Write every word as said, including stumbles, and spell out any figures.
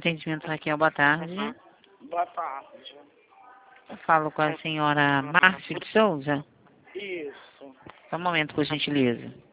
atendimento, Raquel, boa tarde. Boa tarde. Eu falo com a senhora Márcia de Souza. Isso. Só um momento, por gentileza.